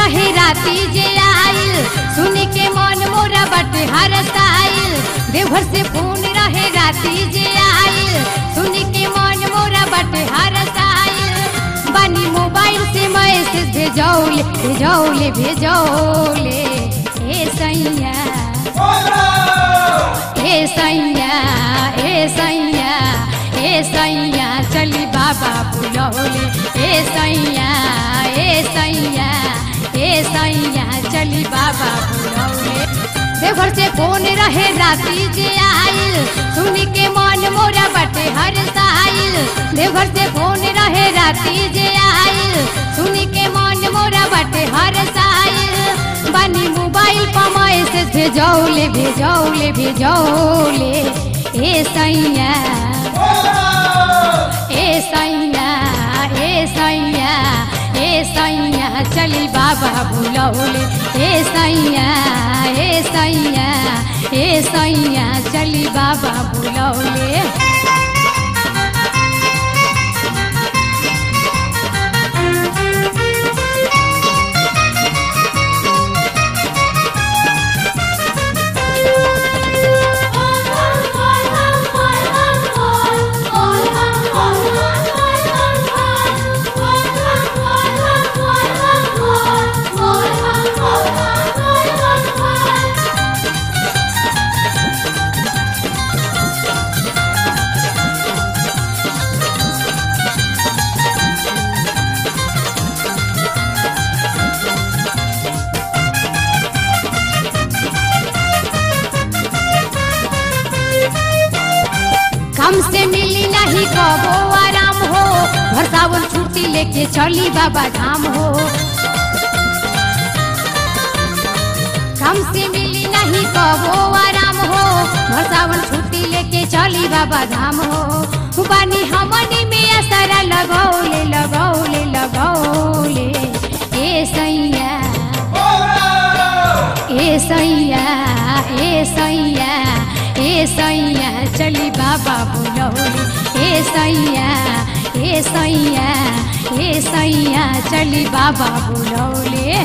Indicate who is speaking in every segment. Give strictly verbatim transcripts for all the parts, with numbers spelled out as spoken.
Speaker 1: रहे राती जे आइल सुन के मन मोरा बटे हरसाइल। देवघर से फोन रहे राती जे आइल सुन के मन मोरा बटे हरसाइल। बानी मोबाइल से मैसेज भेजौले भेजौले भेजौले ए सैया ए सैया ए सैया ए सैया चली बाबा बुलौले ए सैया ए सैया ए सैया चली बाबा बुलौले। देवघर से फोन रहे राती जे आइल सुन के मन मोरा बटे हरसाइल। देवघर से फोन रहे राती जे आइल सुन के मन मोरा बटे हरसाइल। बानी मोबाइल पर मैसेज भेजौले भेजौले भेजौले ए सैया ए सैया ए सैया ए सैया चली बाबा बुलौले ए सैया ए सैया ए सैया चली बाबा बुलौले। हमसे मिली नहीं कबो आराम हो भर सावन छुट्टी लेके चली बाबा धाम हो। हमसे मिली नहीं कबो आराम हो भर सावन छुट्टी लेके चली बाबा धाम हो। बानी हमनी में असरा लगौले लगौले लगौले ए सैया ए सैया ए सैया ए सैया चली बाबा बुलौले ए सैया ए सैया ए सैया चली बाबा बुलौले।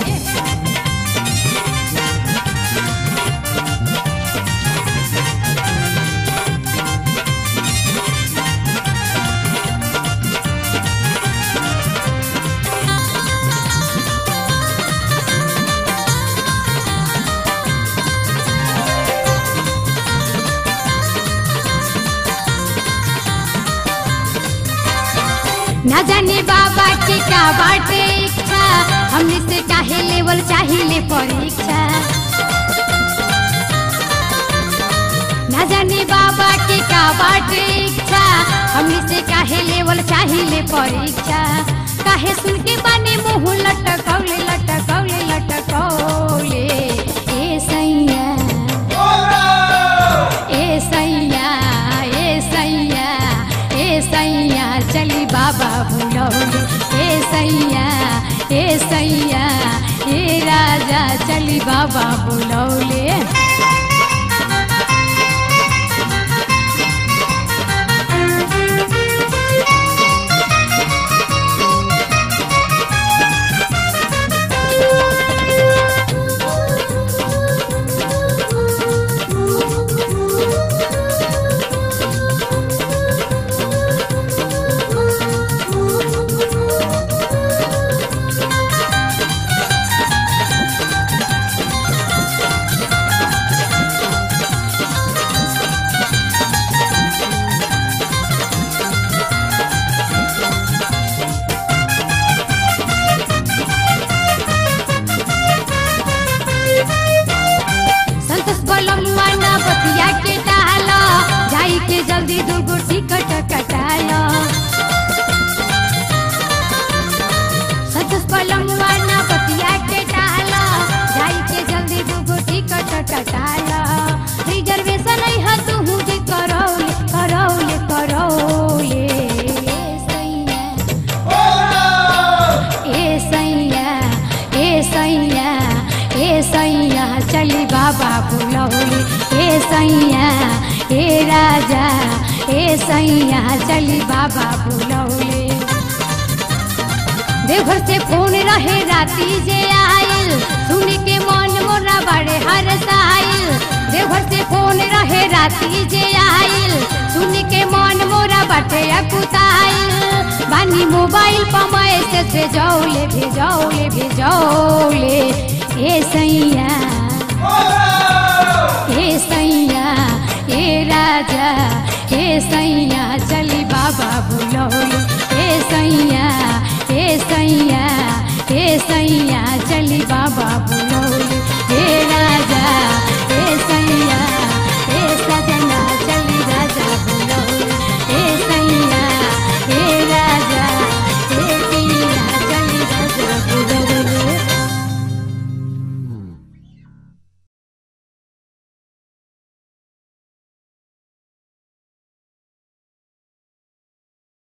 Speaker 1: ना जाने बाबा के का बाटे इच्छा हमने से काहे लेवल चाहिए परीक्षा। ना जाने बाबा के का बाटे इच्छा हमने से काहे लेवल चाहिए परीक्षा। काहे सुन के बाने मुँह लटकौले लटकौले लटकौले ए सैया ए सैया ए सैया ए सैया चली बाबा बुलौले ए सैया ए सैया ए राजा चली बाबा बुलौले। जल्दी दूगो टिकट कटाला संतोष पलमुआ ना बतिया के डाला जाई के जल्दी दूगो टिकट कटाला। रिजर्वेशन है हा तू जे करौले करौले करौले ए सैया ए सैया ए सैया चली बाबा बुलौले ए सैया ए राजा ए सैया चली बाबा बुलौले। देवघर से फोन रहे राती जे आए बराती जे आइल सुन के मन मोरा बटे अकुताइल बानी मोबाइल पर मैसेज भेजौले भेजौले भेजौले